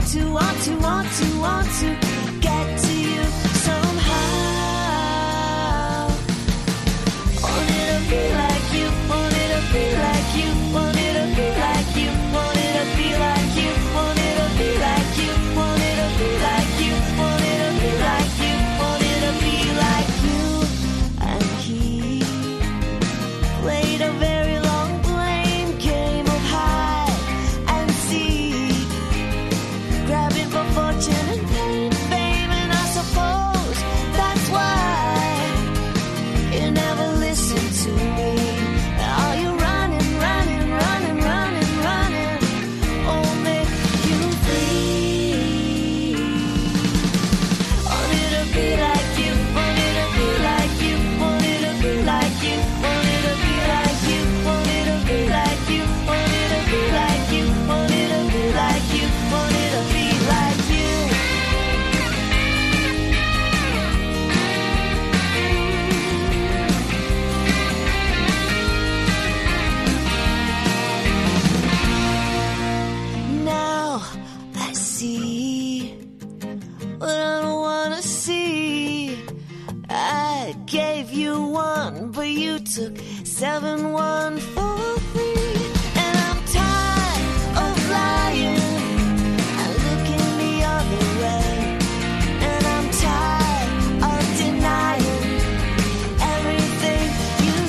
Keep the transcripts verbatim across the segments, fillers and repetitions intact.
want to, want to, want to, want to get to you somehow. Wanted to be like you, wanted to be like you, wanted to be like you, wanted to be like you, wanted to be like you, wanted to be like you, wanted to be like you, wanted to be like you. And he played a very long blame game of hide and seek, grabbing for fortune and pain, fame, and I suppose that's why you never listened to me. Are you running, running, running, running, running? Oh, make you free. Wanted to be like you, wanted to be like you, wanted to be like you, wanted to be like you, wanted to be like you, wanted to be like you, wanted to be like you, wanted to be like you. Now I see what I don't wanna see. I gave you one, but you took seven, one for free. And I'm tired of lying and looking the other way. And I'm tired of denying everything you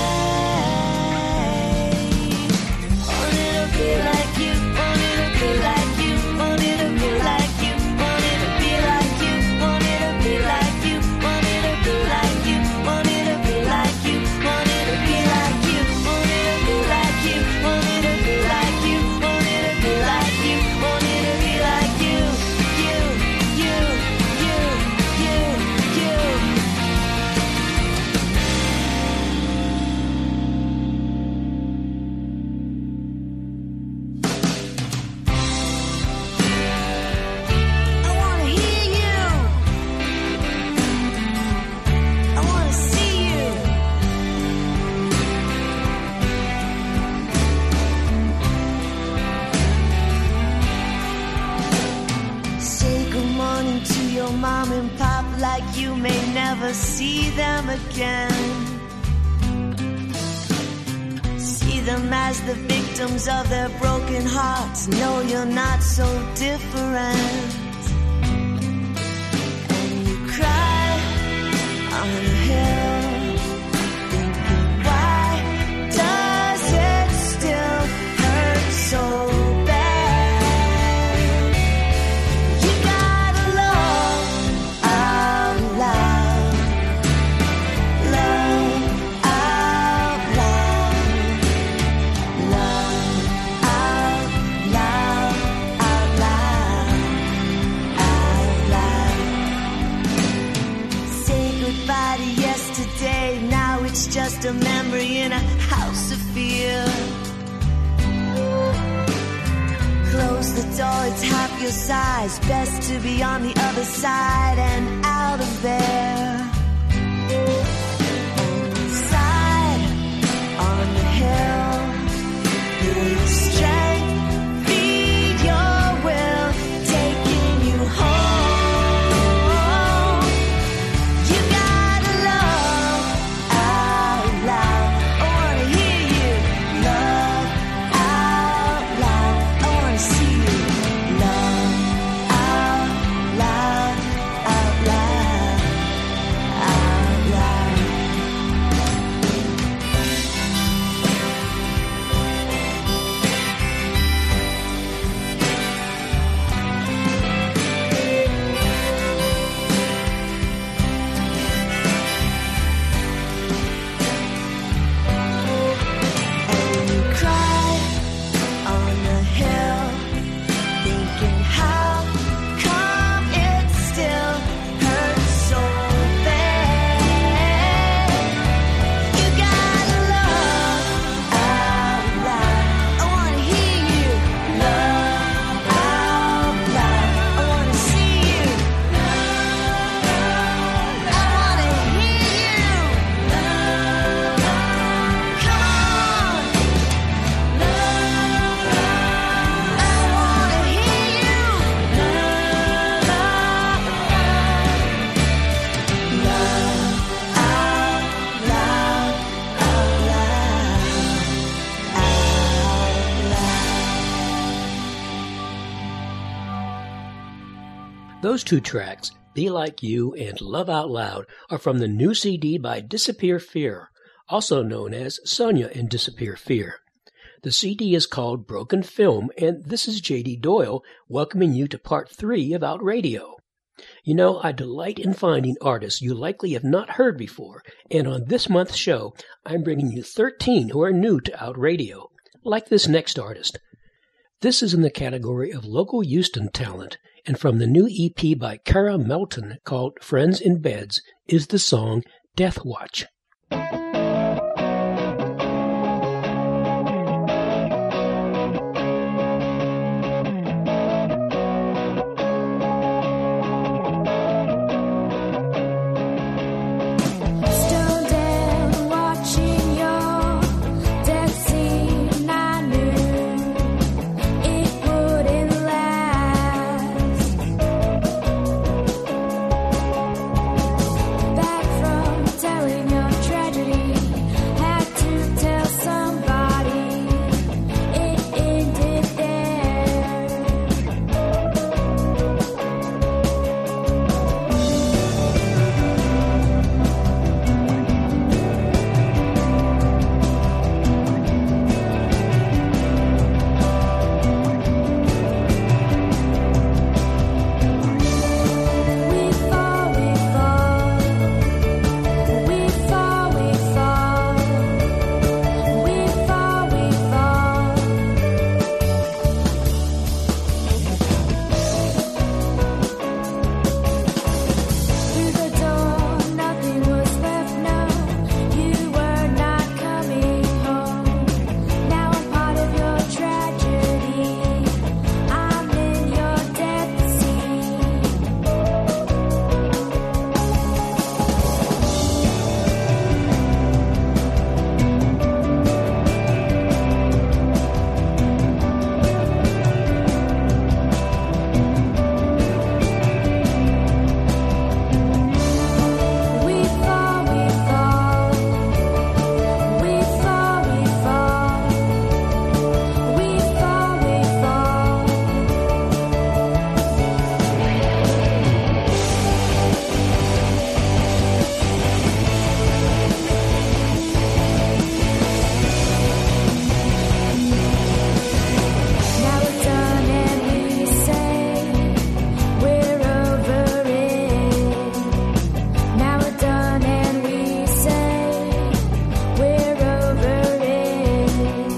say. Wanted to be like you, wanted to be like you, wanted to be like you, wanted to be like you, wanted to be like you, wanted to be like you, wanted to be like you, wanted to be like you, wanted to be like you, wanted to be like you, wanted to be like you, wanted to be like you, you, you, you, you, you. I wanna hear you. I wanna see you. Say good morning to your mom and pop like you may never see them again. See them as the victims of their broken hearts. No, you're not so different. And you cry on a hill, thinking, why does it still hurt so bad? You gotta love out loud, love out loud, love out loud, out loud, out loud. Say goodbye to yesterday, now it's just a memory in a house of fear. Close the door, it's half your size. Best to be on the other side and out of there. Inside, on the hill, feel your strength, feed your will, taking you home. You gotta love out loud. I wanna hear you. Love out loud. I wanna see you. Love out loud, out loud. Those two tracks, Be Like You and Love Out Loud, are from the new C D by Disappear Fear, also known as Sonia and Disappear Fear. The C D is called Broken Film, and this is J D Doyle welcoming you to part three of Out Radio. You know, I delight in finding artists you likely have not heard before, and on this month's show, I'm bringing you thirteen who are new to Out Radio, like this next artist. This is in the category of local Houston talent, and from the new E P by Cara Melton called Friends in Beds is the song Death Watch. Telling your tragedy had to tell somebody it ended there. We fall, we fall. We fall, we fall. We fall, we fall. Through the door, nothing was left. No, you were not coming home. Now I'm part of your tragedy. I'm in your death scene. We fall, we fall. We fall, we fall. We fall, we fall. Now we're done and we say we're over it. Now we're done and we say we're over it.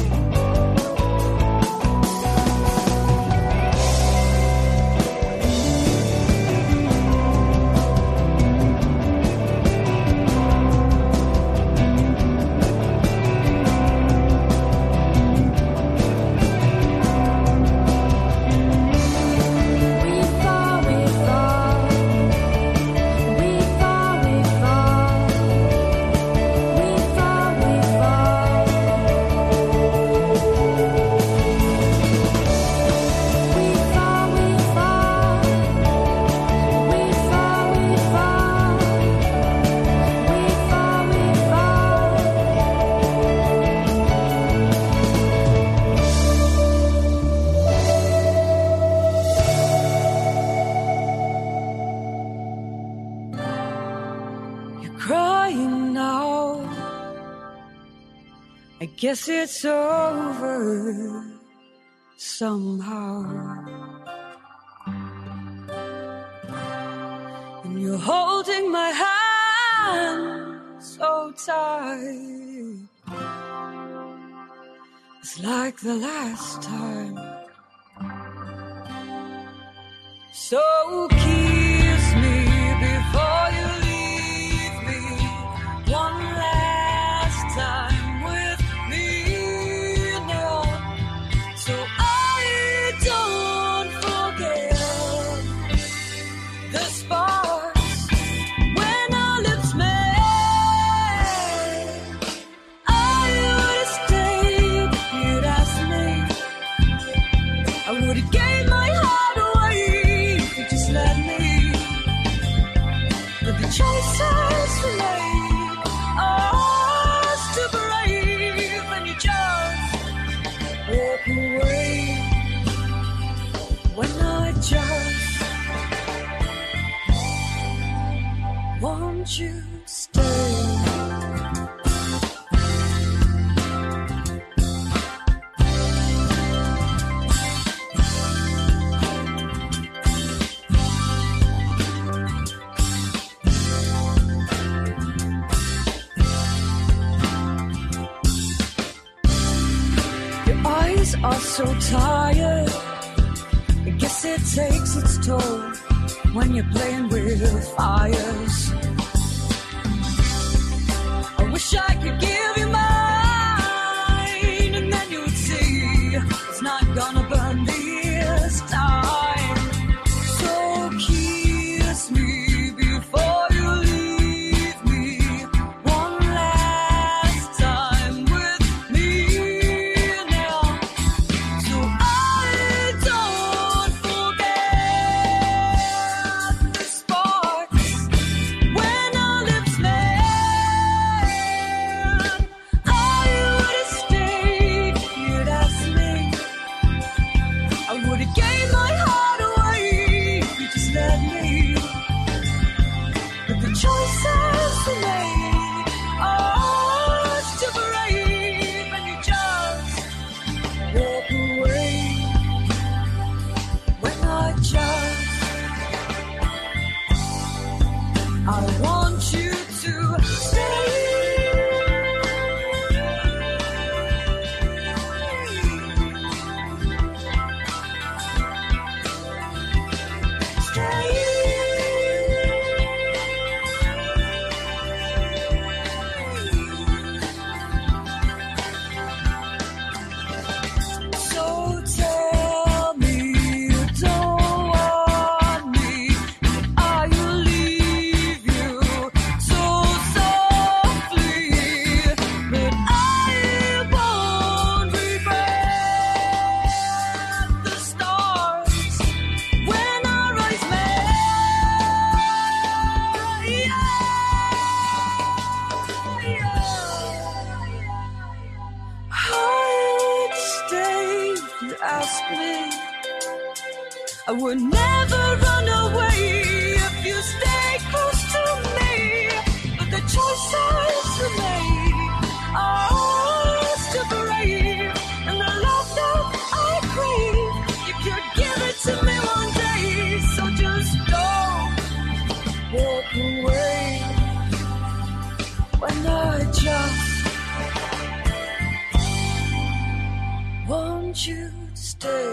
We fall, we fall. We fall, we fall. We fall, we fall. We fall, we fall. We fall, we fall. We fall, we fall. You're crying now. I guess it's over somehow. And you're holding my hand so tight. It's like the last time. So kiss me before you leave me one last time with me now, so I don't forget the sparks when our lips met. I would have stayed if you'd asked me. I would have gave my heart away if you just let me. But the choices we made are ours to brave, and you just walk away when I just won't you stay? Your eyes are so tired. I guess it takes its toll when you're playing with fires. I wish I could give you mine, and then you'd see it's not gonna burn this time. So kiss me before you leave me one last time with me now, so I don't forget the sparks when our lips met. I would have stayed if you'd asked me. I would have gave my heart away if you just let me. But the choices we made are too brave, and you just walk away when I just I want you to stay. So tell me you don't want me. I will leave you so softly, but I won't regret the stars when our eyes met. Yeah, yeah. I would stay if you asked me. I would never run away if you stay close to me. But the choices we made are ours to brave, and the love that I crave, you could give it to me one day. So just don't walk away when I just want you to stay.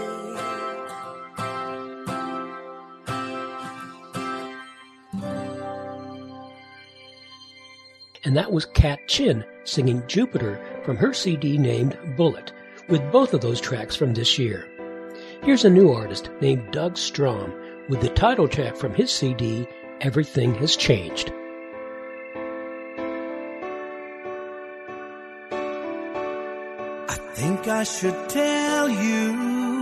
And that was Kat Chin singing Jupiter from her C D named Bullet, with both of those tracks from this year. Here's a new artist named Doug Strom with the title track from his C D, Everything Has Changed. I think I should tell you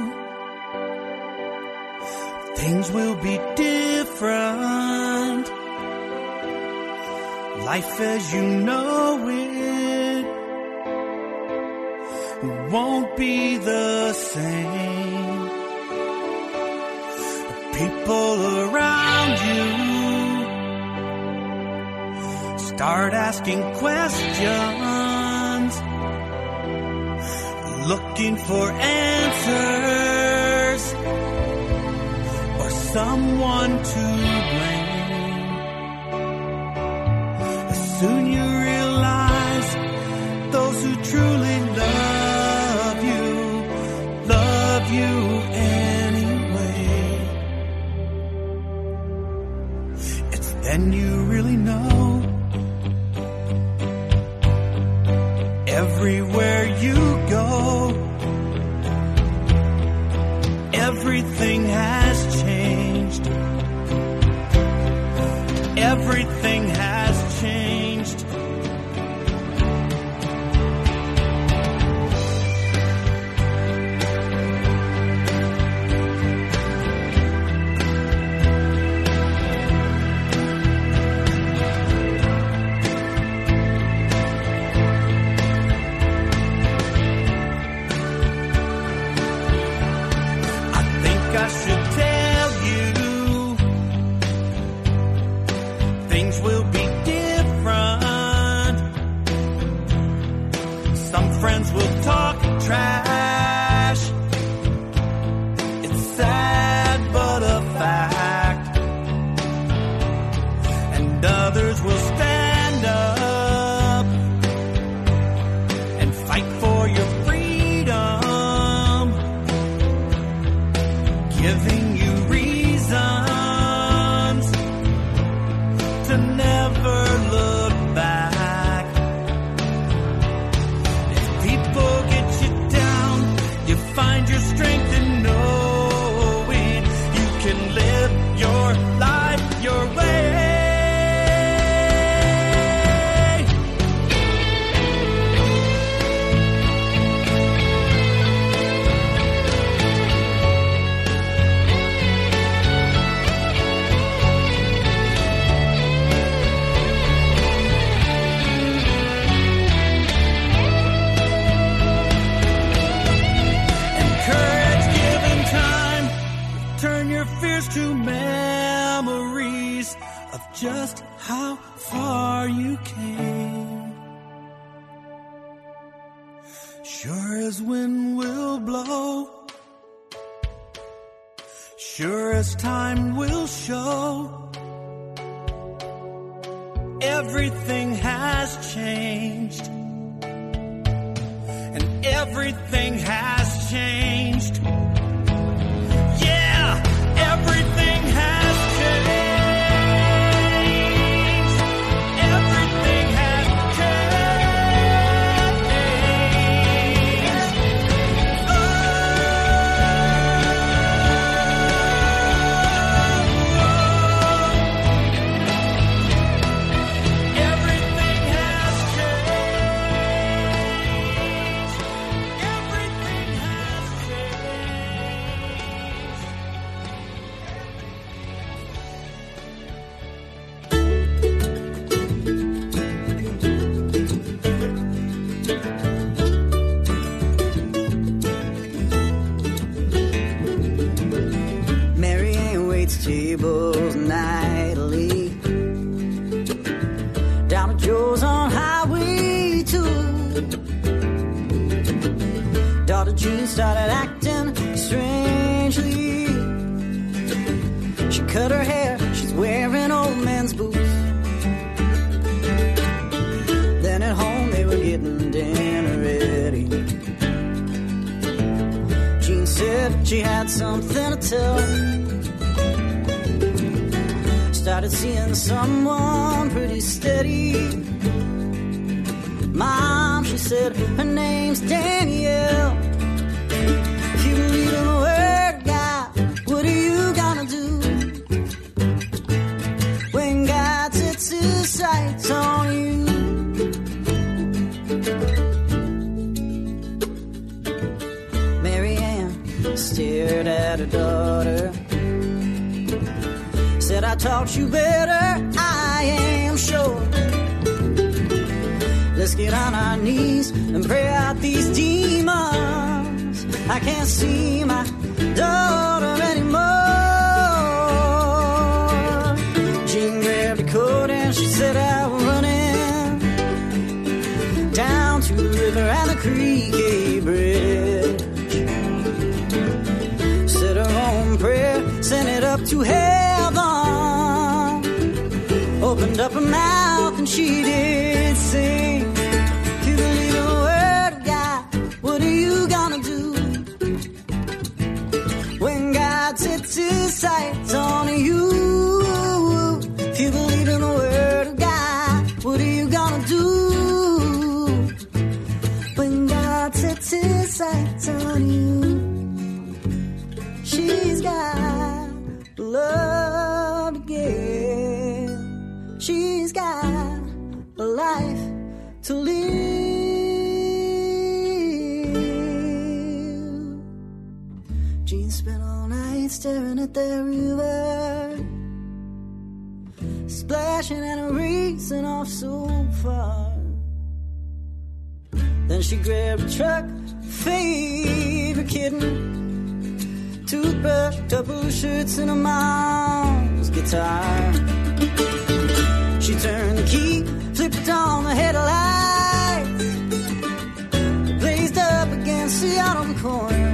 things will be different. Life as you know it won't be the same. People around you start asking questions, looking for answers or someone to blame. Soon you realize those who truly love you, love you anyway. It's then you really know. Everywhere you go, everything has changed. Everything has changed. Things will be different. to memories of just how far you came. Sure as wind will blow, sure as time will show, everything has changed, and everything has changed. Yeah, everything has changed. Everything has changed. Oh, everything has changed. Everything has Mary Ann waits tables nightly down at Joe's on Highway two. Daughter Jean started acting strangely. She cut her hair, she's wearing old man's boots. Then at home they were getting dinner ready. Jean said she had something to tell. Started seeing someone pretty steady. Mom, she said, her name's Danielle. If you believe in the word of God, what are you gonna do when God sets his sights on you? Mary Ann stared at her daughter, said, I taught you better, I am sure. Let's get on our knees and pray out these demons. I can't see my daughter anymore. Jean grabbed a coat and she set out running down to the river and the Creek Bridge. Said her own prayer, sent it up to heaven. Opened up her mouth and she did sing. If you believe in the word of God, what are you gonna do when God sets his sights on you? If you believe in the word of God, what are you gonna do when God sets his sights on you? She's got love to give. She's got a life to live. Jean spent all night staring at that river, splashing and racing off so far. Then she grabbed a truck, favorite kitten, toothbrush, couple of shirts, and a mom's guitar. She turned the key, flipped on the headlights, blazed up against the autumn corner.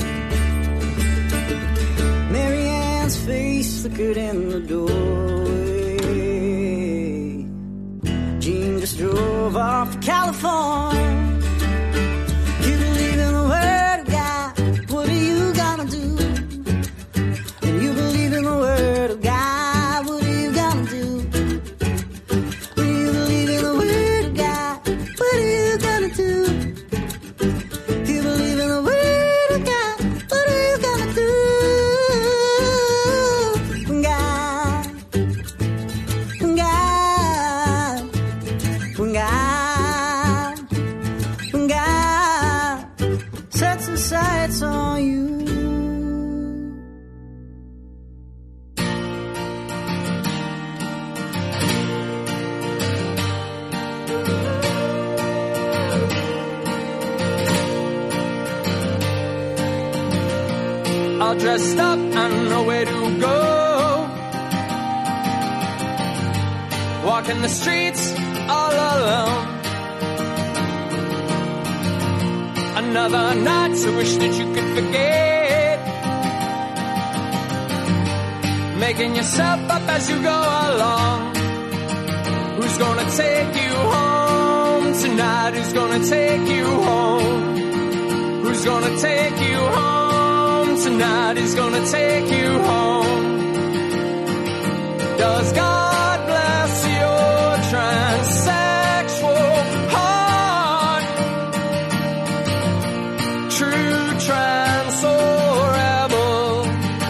Mary Ann's face flickered in the doorway. Jean just drove off to California. You believe in the word of God, what are you gonna do? When you believe in the word of God, what are you gonna do? When you believe in the word of God, what are you gonna do? If you believe in the word of God, what are you gonna do? When God, when God, when God, when God sets his sights on you. all dressed up and nowhere to go, walking the streets all alone. Another night, I wish that you could forget, making yourself up as you go along. Who's gonna take you home tonight? Who's gonna take you home? Who's gonna take you home tonight? Who's gonna take you home? Does God bless your transsexual heart? True trans or rebel?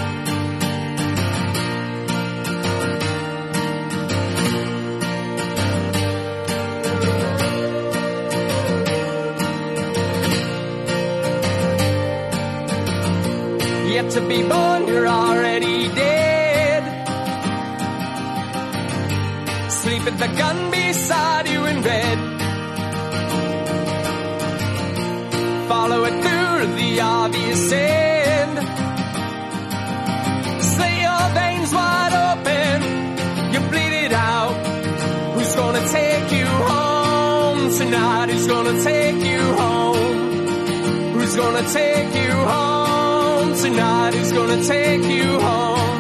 Yet to be born, you're already dead. Sleep with the gun beside you in bed. Follow it through to the obvious end. Slit your veins wide open, you bleed it out. Who's gonna take you home tonight? Who's gonna take you home? Who's gonna take you home tonight? Who's gonna take you home?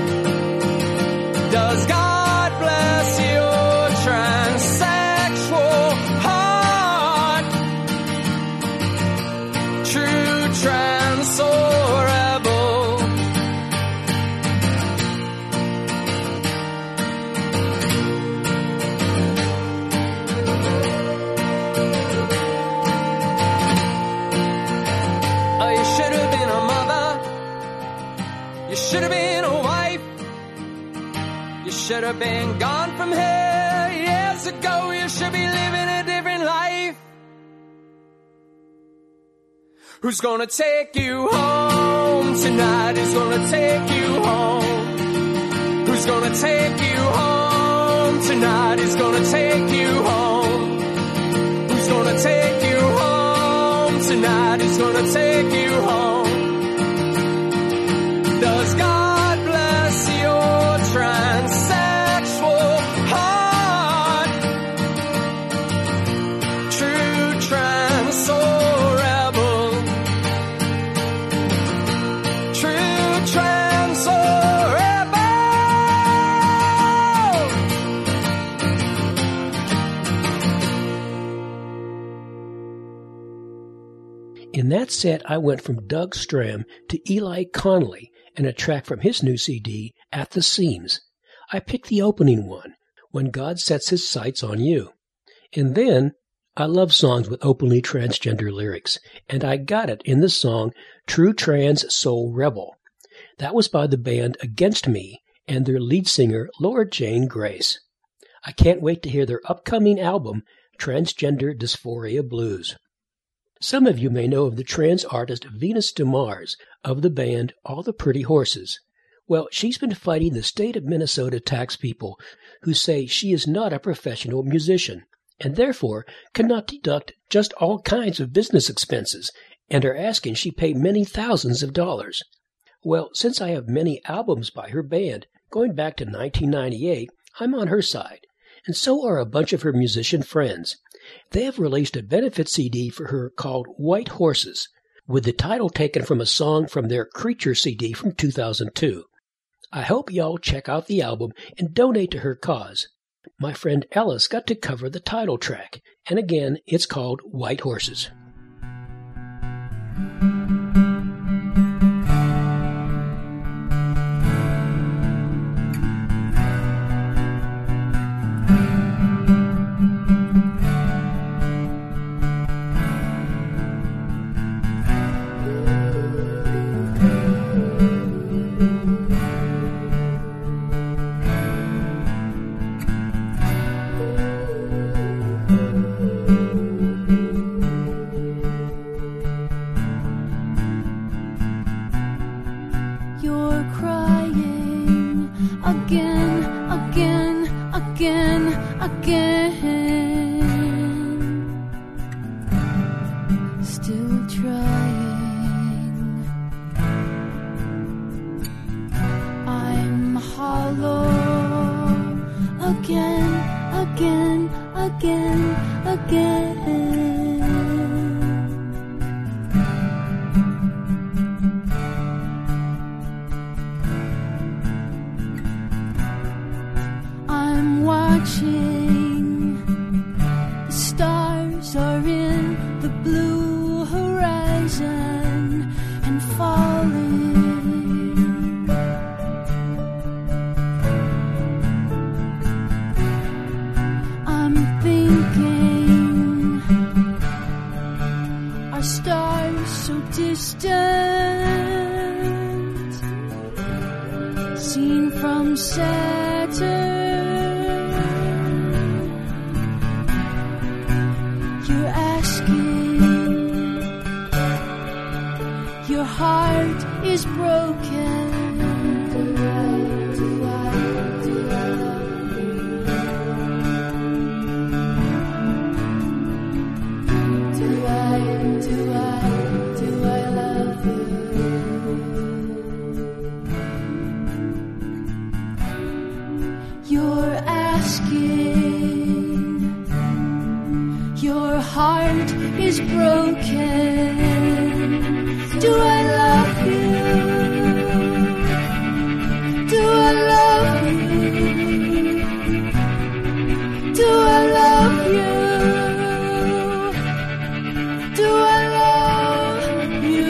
Does God bless your transsexual heart? True trans or rebel? Oh, you should have been a mother. You should have been a wife. You should have been gone from here years ago. You should be living a different life. Who's gonna take you home tonight? Who's gonna take you home? Who's gonna take you home tonight? Who's gonna take you home? Who's gonna take you home tonight? Who's gonna take you home? Does God bless your transsexual heart? True trans or rebel? True trans or rebel? In that set, I went from Doug Stram to Eli Connolly and a track from his new C D, At the Seams. I picked the opening one, When God Sets His Sights on You. And then, I love songs with openly transgender lyrics, and I got it in the song True Trans Soul Rebel. That was by the band Against Me and their lead singer, Laura Jane Grace. I can't wait to hear their upcoming album, Transgender Dysphoria Blues. Some of you may know of the trans artist Venus DeMars of the band All the Pretty Horses. Well, she's been fighting the state of Minnesota tax people who say she is not a professional musician and therefore cannot deduct just all kinds of business expenses and are asking she pay many thousands of dollars. Well, since I have many albums by her band going back to nineteen ninety-eight, I'm on her side, and so are a bunch of her musician friends. They have released a benefit C D for her called White Horses, with the title taken from a song from their Creature C D from two thousand two. I hope y'all check out the album and donate to her cause. My friend Ellis got to cover the title track, and again, it's called White Horses. Still trying. again. I'm watching, the stars are in the blue horizon and falling. I'm thinking, our stars so distant, seen from Saturn. You're asking, your heart is broken. Do I, do I, do I love you? Do I, do I, do I love you? You're asking, your heart is broken. Do I love you? Do I love you? Do I love you? Do I love you?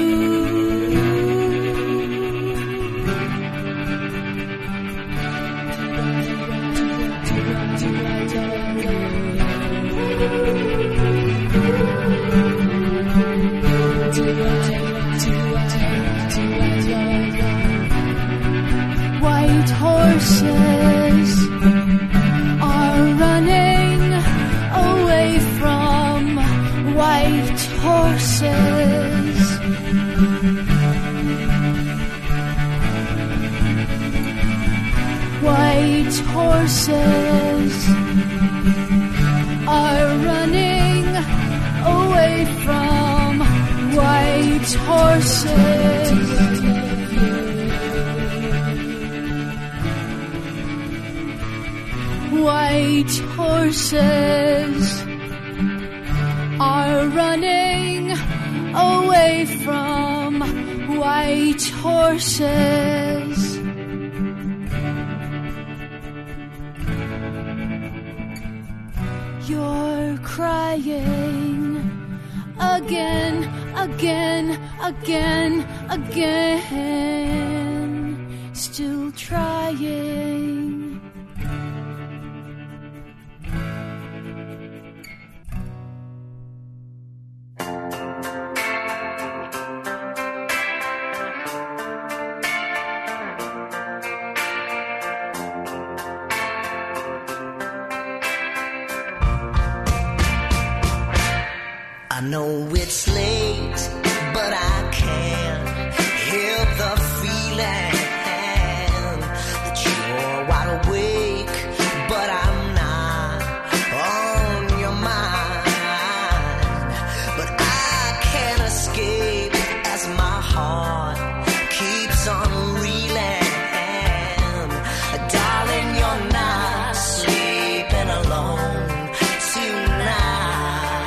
White horses are running away from white horses. White horses are running away from white horses. White horses are running away from white horses. You're crying again, again, again, again, still trying. I know it's late, but I can't help the feeling that you're wide awake, but I'm not on your mind. But I can't escape as my heart keeps on reeling. Darling, you're not sleeping alone tonight.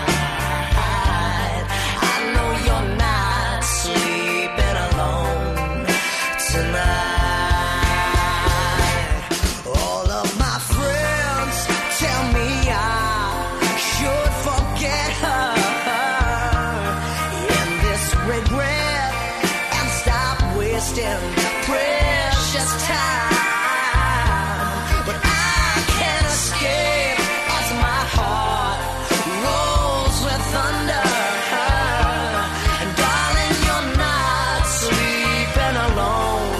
Precious time, but I can't escape as my heart rolls with thunder. And darling, you're not sleeping alone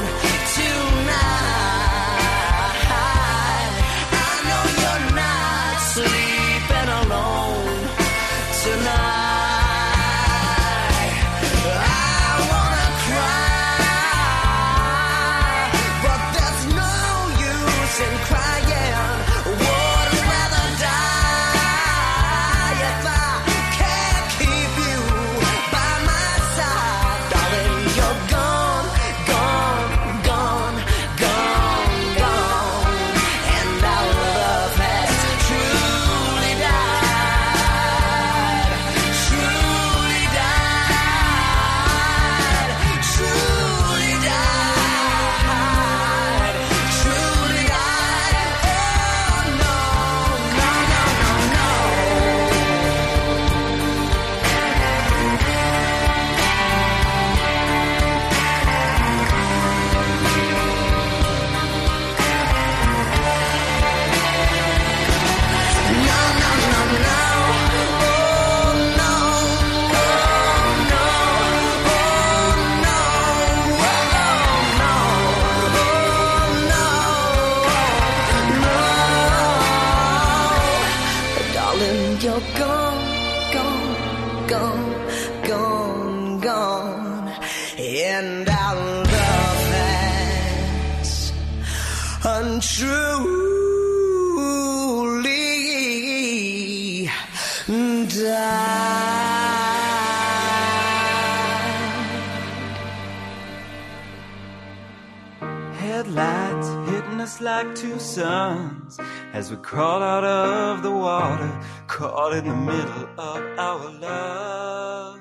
tonight. I know you're not sleeping alone tonight. I wanna cry. find out love that's untruly died. Headlights hitting us like two suns as we crawl out of the water, caught in the middle of our love.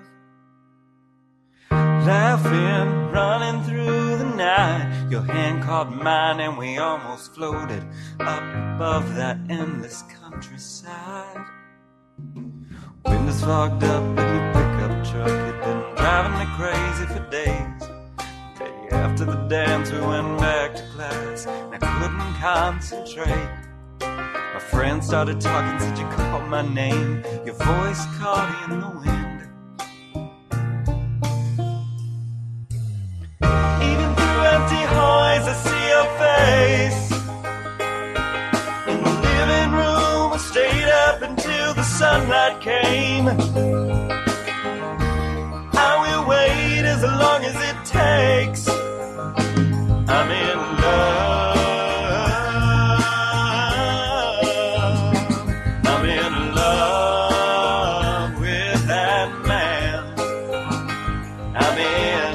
Laughing, running through the night, your hand caught mine and we almost floated up above that endless countryside. Windows fogged up in your pickup truck, had been driving me crazy for days. Day after the dance we went back to class and I couldn't concentrate. My friend started talking, said you called my name, your voice caught in the wind. Even through empty hallways I see your face. In the living room I stayed up until the sunlight came. I will wait as long as it takes. I'm in love. I'm in love with that man. I'm in.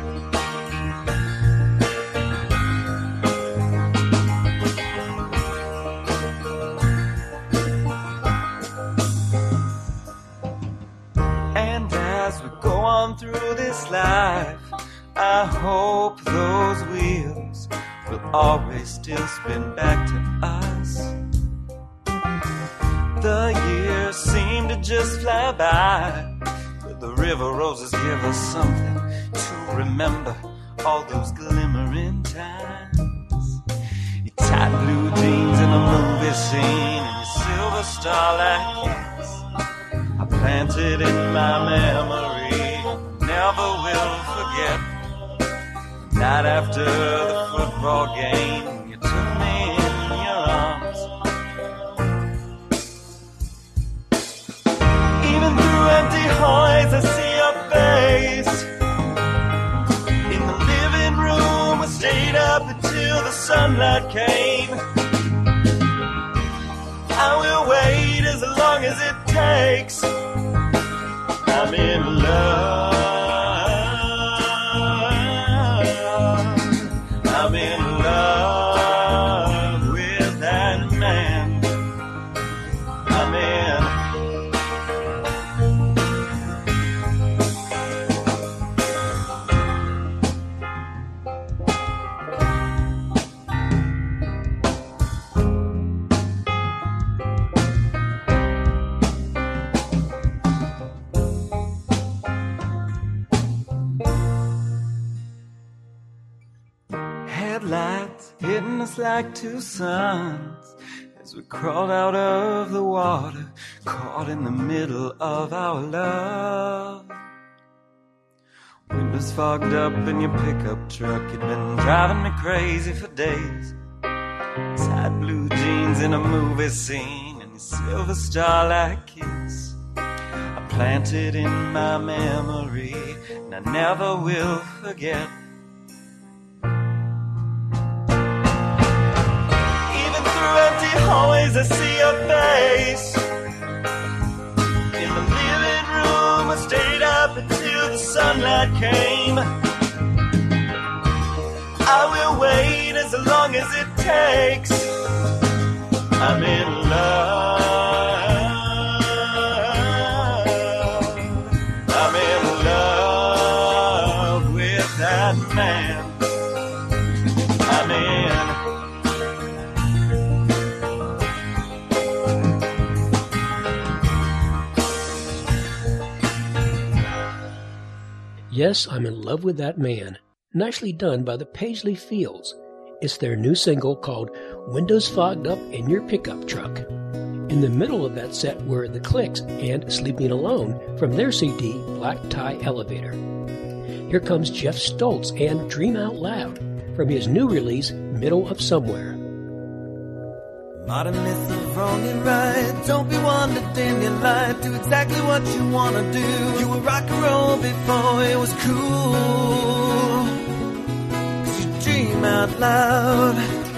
And as we go on through this life, I hope those wheels will always still spin back to us. The years seem to just fly by, but the river roses give us something to remember all those glimmering times. Your tight blue jeans in a movie scene and your silver starlight kiss I planted in my memory, never will forget. Night after the football game, you took me in your arms. Even through empty hallways I see your face. In the living room I stayed up until the sunlight came. I will wait as long as it takes. I'm in love. I'm in love with that man. I'm in. Headlights hitting us like two suns as we crawled out of the water, caught in the middle of our love. Windows fogged up in your pickup truck, you'd been driving me crazy for days. Tight blue jeans in a movie scene and your silver starlight kiss I planted in my memory and I never will forget. Always I see your face. In the living room I stayed up until the sunlight came. I will wait as long as it takes. I'm in love. I'm in love with that man. I'm in. Yes, I'm in love with that man. Nicely done by the Paisley Fields. It's their new single called Windows Fogged Up in Your Pickup Truck. In the middle of that set were The Clicks and Sleeping Alone from their C D Black Tie Elevator. Here comes Jeff Stoltz and Dream Out Loud from his new release, Middle of Somewhere. Modern myth of wrong and right. Don't be one to dim your light. Do exactly what you wanna do. You were rock and roll before it was cool. dream out loud.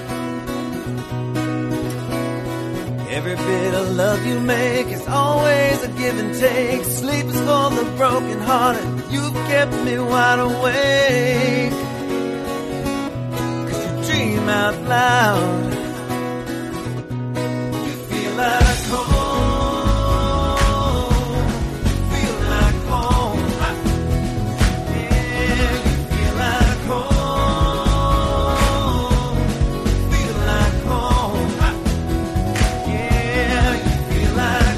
Every bit of love you make is always a give and take. Sleep is for the broken hearted. You've kept me wide awake. 'Cause you dream out loud. You feel like home. Feel like home. Yeah, you feel like home. Feel like home. Yeah, you feel like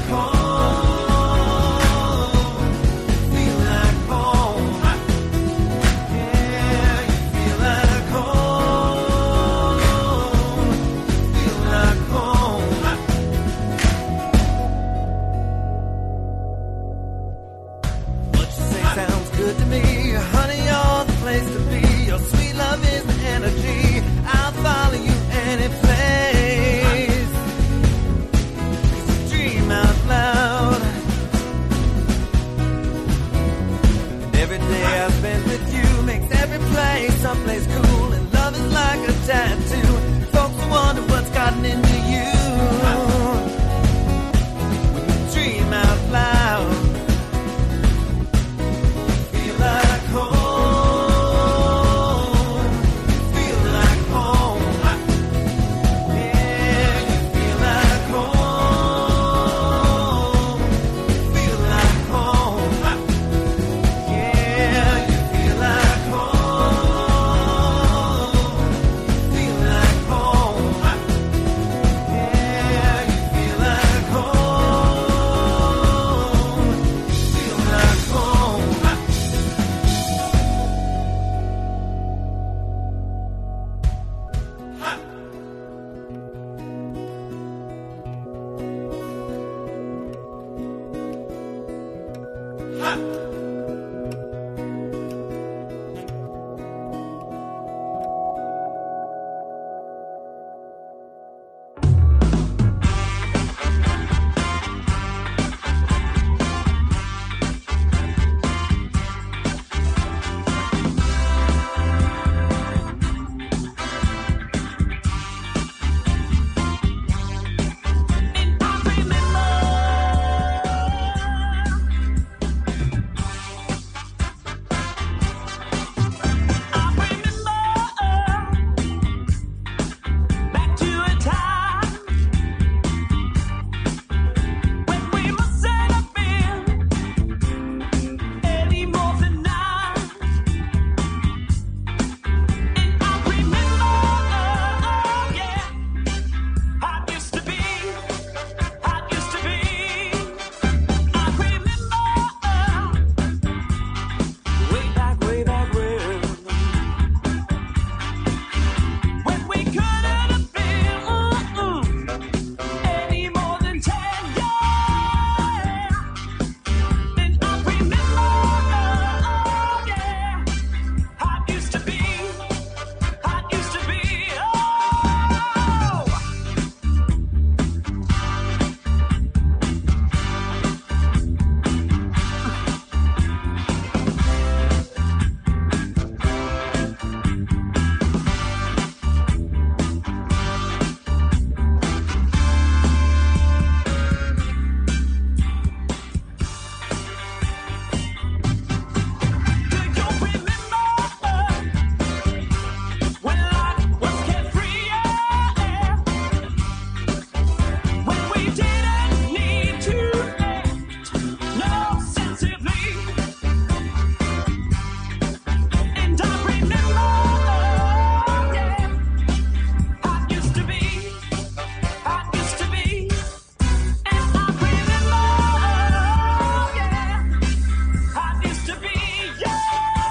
home. Feel like home. Yeah, you feel like home. Feel like home. What you say sounds good to me. Honey, you're the place to be. Your sweet love is the energy. I'll follow you any place. Dream out loud. Every day I spend with you makes every place someplace cool. And love is like a tattoo. Folks wonder what's gotten into you. When you dream out loud, feel like home. Feel like home. Yeah, you feel like home. Feel like home. Yeah, you feel like home. Feel like home. Yeah, you feel like home. Feel like home. Back to a time when we mustn't have been any more than nine. And I remember, yeah, how it used to be, how it used to be. I remember way back, way back when. When we couldn't have been mm-mm, any more than ten, yeah. And I remember, yeah, how it used to be, how it used to be, oh. Do you remember when life was carefree, yeah? When we didn't need to act no sensibly. And I remember, yeah, how it used to be, how it used to be. And I remember, yeah, how it used to be, yeah.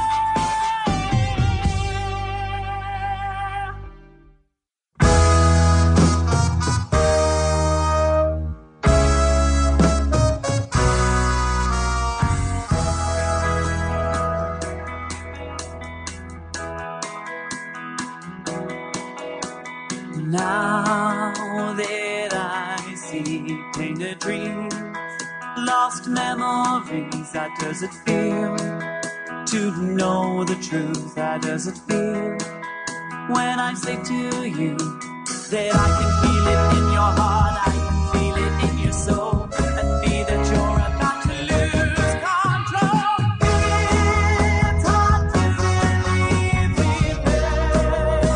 Now that I see tainted dreams, lost memories, how does it feel to know the truth? How does it feel when I say to you that I can feel it in your heart, I can feel it in your soul, and be that you're about to lose control. It's hard to believe me, babe.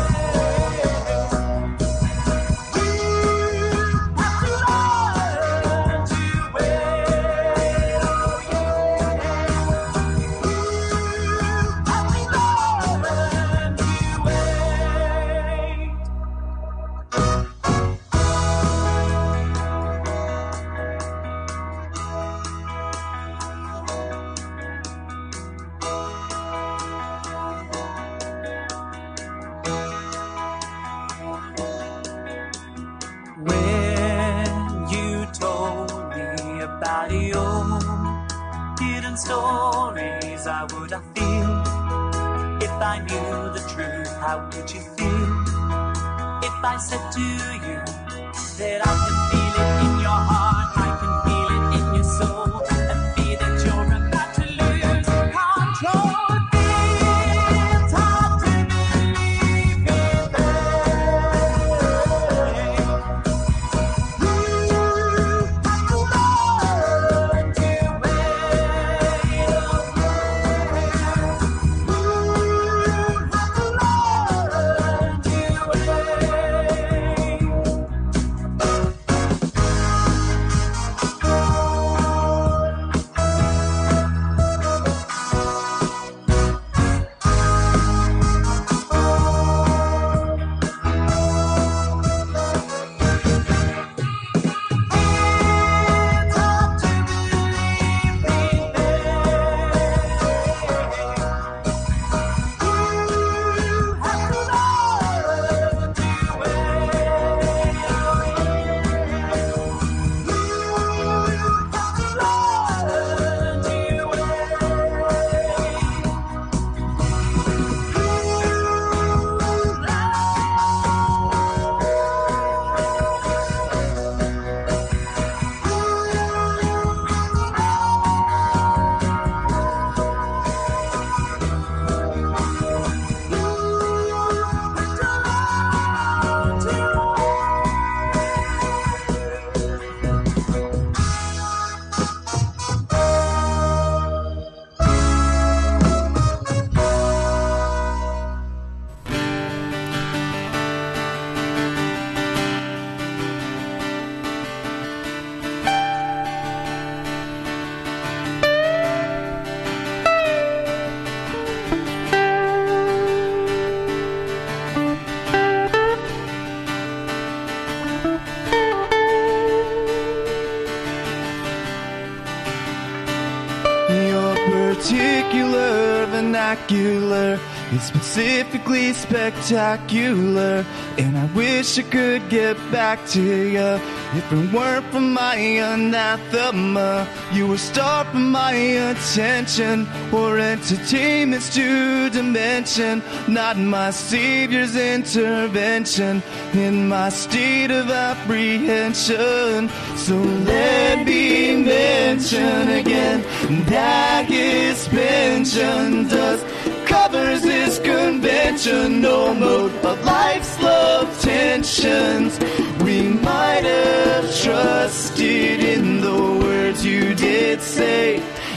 You have to learn to wait. Oh, when you told me about your hidden stories, how would I feel if I knew the truth? How would you feel if I said to you that I can feel it in your heart, I can feel it in your soul, and be that you're about to lose control? It's hard to believe me, babe. You have to learn to wait. You have to learn to Your particular vernacular is specifically spectacular, and I wish I could get back to you if it weren't for my anathema. You were starving my attention, or entertainment's two dimension, not my savior's intervention in my state of apprehension. So let me mention again that his pension does covers this conventional mode of life's love tensions. We might have trusted in the words you did say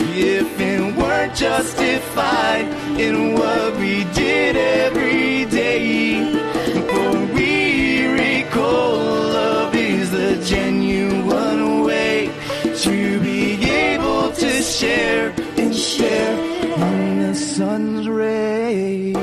if it weren't justified in what we did every day. For we recall love is the genuine way to be able to share and share in the sun's rays.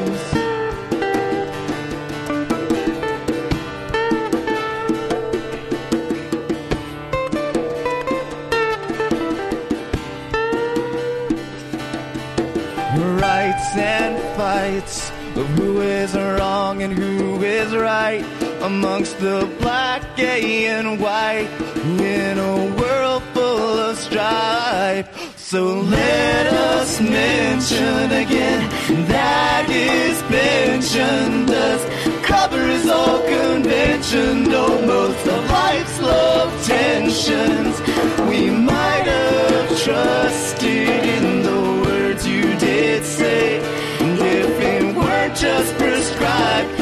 Rights and fights of who is wrong and who is right amongst the black, gay, and white in a world full of strife. So let us mention again that his pension does covers all conventional modes of life's love tensions. We might have trusted in the words you did say if it weren't just prescribed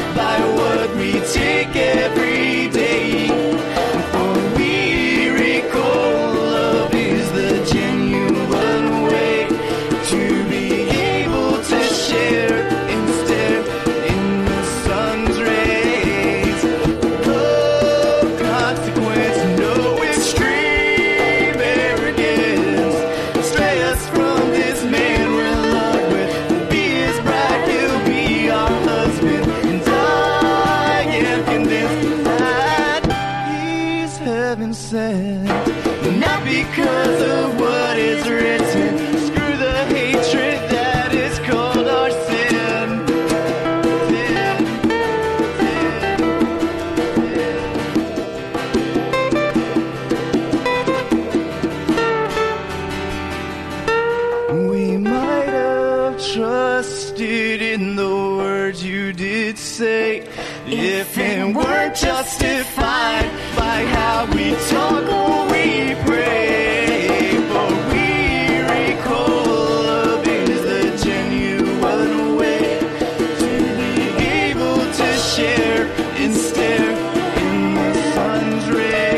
words you did say. If it weren't justified by how we talk or we pray, but we recall love is the genuine way to be able to share and stare in the sun's rays.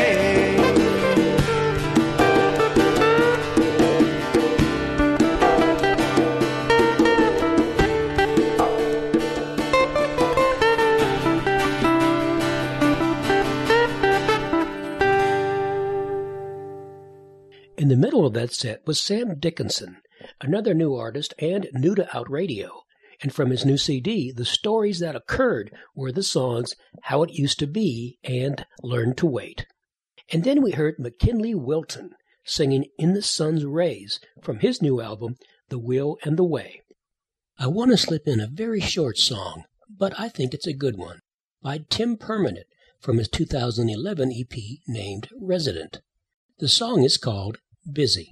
In the middle of that set was Sam Dickinson, another new artist and new to Out Radio. And from his new C D, the stories that occurred were the songs How It Used to Be and Learn to Wait. And then we heard McKinley Wilton singing In the Sun's Rays from his new album, The Will and the Way. I want to slip in a very short song, but I think it's a good one, by Tim Permanent from his two thousand eleven E P named Resident. The song is called Busy.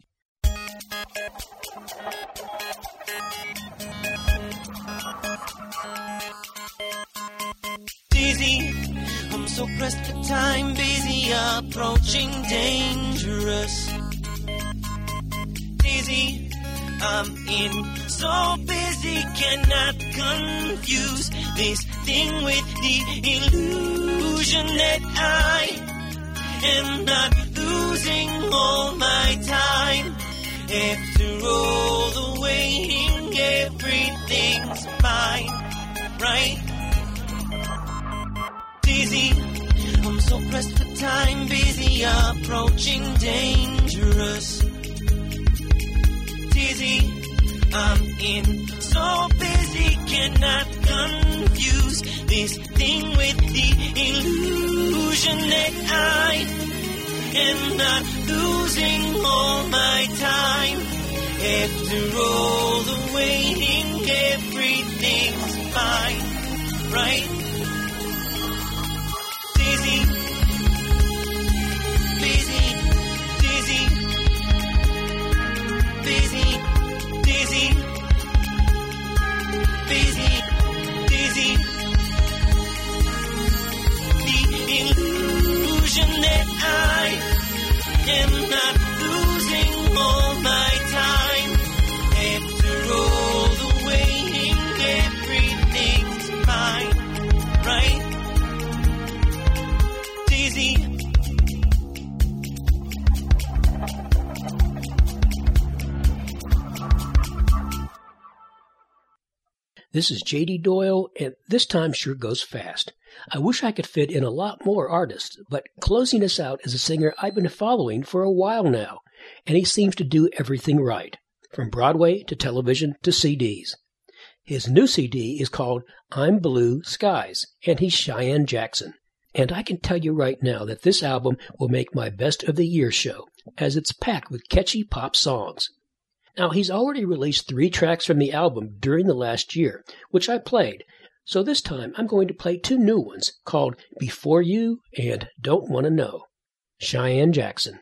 Dizzy, I'm so pressed for time, busy, approaching dangerous. Dizzy, I'm in, so busy, cannot confuse this thing with the illusion that I am not losing all my time. After all the waiting, everything's fine, right? Dizzy, I'm so pressed for time, busy, approaching dangerous. Dizzy, I'm in, so busy, cannot confuse this thing with the illusion that I am not losing all my time. After all the waiting, everything's fine, right? Dizzy, busy, dizzy, busy, dizzy, busy, dizzy. The illusion that I am not losing all my time. After all the waiting, everything's fine, right? Dizzy. This is J D Doyle, and this time sure goes fast. I wish I could fit in a lot more artists, but closing us out is a singer I've been following for a while now, and he seems to do everything right, from Broadway to television to C Ds. His new C D is called I'm Blue Skies, and he's Cheyenne Jackson. And I can tell you right now that this album will make my Best of the Year show, as it's packed with catchy pop songs. Now, he's already released three tracks from the album during the last year, which I played, so this time I'm going to play two new ones called Before You and Don't Wanna Know. Cheyenne Jackson.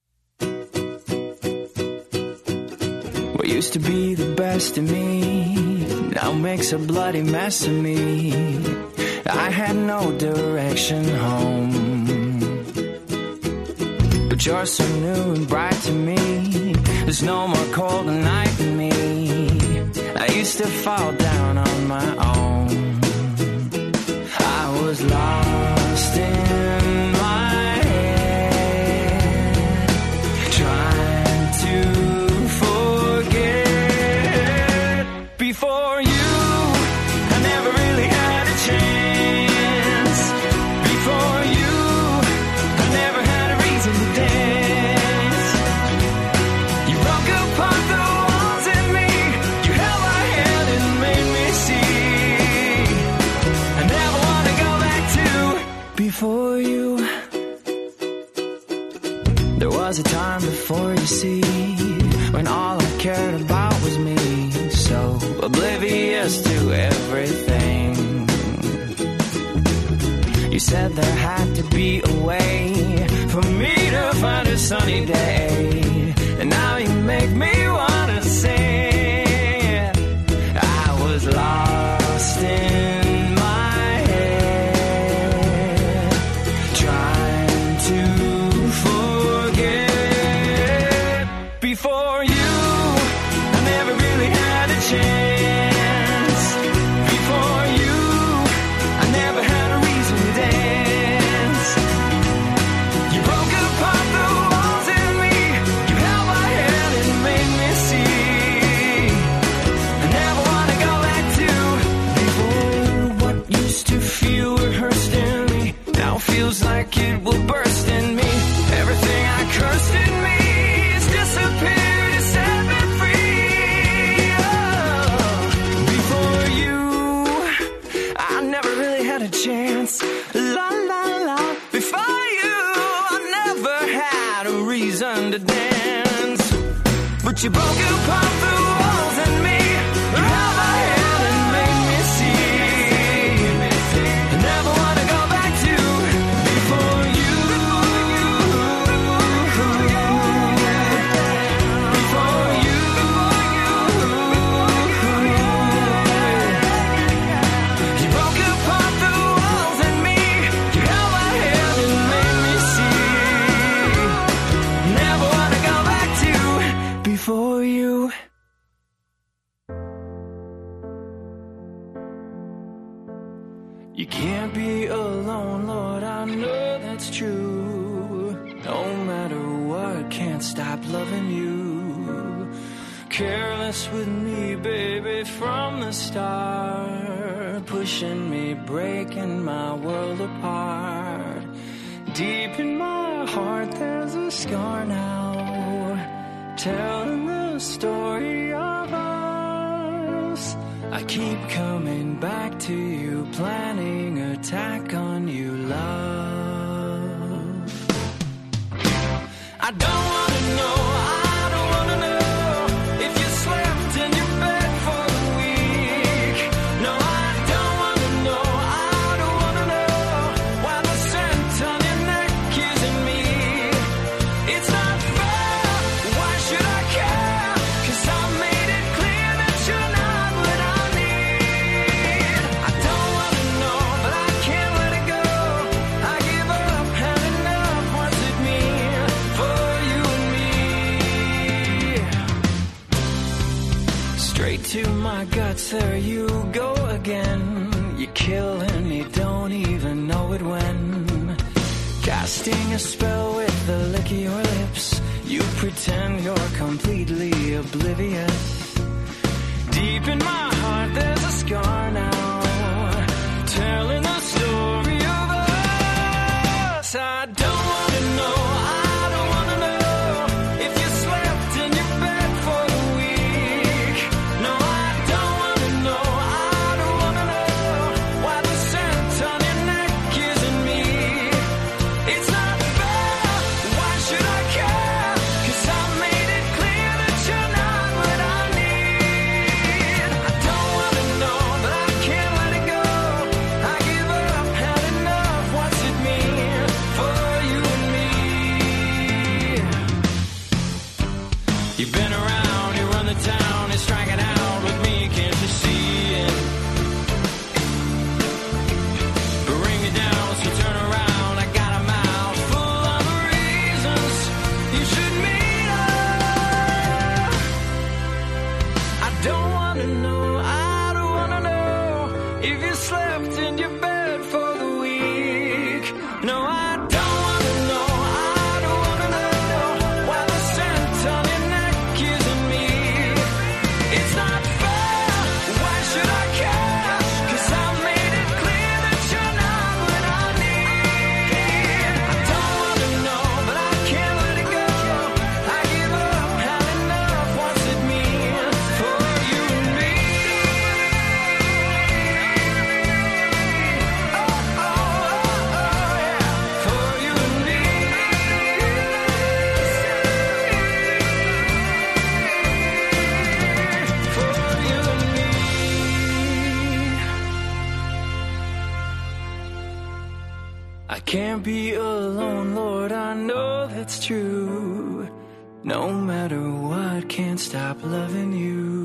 What used to be the best of me now makes a bloody mess of me. I had no direction home, but you're so new and bright to me. There's no more cold night in me. I used to fall down on my own. I was lost in my head, trying to forget. Before you, I never really had a chance. Before you, I never had a reason to dance. You broke apart the walls in me. You held my hand and made me see. I never want to go back to before you. There was a time before, you see, when all I cared about was me. So oblivious to everything. You said there had to be a way for me to find a sunny day, and now you make me wanna sing. I was lost in If you were hurt in me, now feels like it will burst in me. Everything I cursed in me has disappeared, it set me free. Oh, before you, I never really had a chance. La la la. Before you, I never had a reason to dance. But you broke apart the walls in me. You held my hand and made me see. I never wanna go back to before you. Before you. You broke apart the walls in me. You held my hand and made me see. Never wanna go back to before you. You can't be alone, Lord, I know that's true. No matter what, can't stop loving you. Careless with me, baby, from the start. Pushing me, breaking my world apart. Deep in my heart, there's a scar now. Telling the story of us. I keep coming back to you, planning attack on you, love. I don't wanna know, I don't wanna know if you slept in your bed for a week. No, I don't wanna know, I don't wanna know why the scent on your neck isn't me. It's not fair, why should I care? 'Cause I made it clear that you're not what I need. I don't wanna know, but I can't let it go. I give up, had enough, what's it mean for you and me? Straight to my guts, there you go again. You're killing me, don't even know it when. Casting a spell with the lick of your lips. You pretend you're completely oblivious. Deep in my heart, there's a scar now. Telling the story of us. I don't wanna know, I don't wanna know if you slept in your bed for a week. No, I don't wanna know, I don't wanna know why the scent on your neck isn't me. It's not fair, why should I care? 'Cause I made it clear that you're not what I need. I don't wanna know, but I can't let it go. I give up, had enough, what's it mean for you and me? You've been around, you run the town, you're striking out with me, can't you see it? Bring me down, so turn around, I got a mouth full of reasons you should meet her. I don't wanna know, I don't wanna know if you slept in your bed for the week. No, I don't wanna know, I don't wanna know why the scent on your neck isn't me. It's not fair, why should I care? 'Cause I made it clear that you're not what I need. I don't wanna know, but I can't let it go. I give up, had enough, what's it mean for you and me? Oh, oh, oh, oh, yeah, for you and me. For you and me. I can't be alone, Lord, I know that's true. No matter what, can't stop loving you.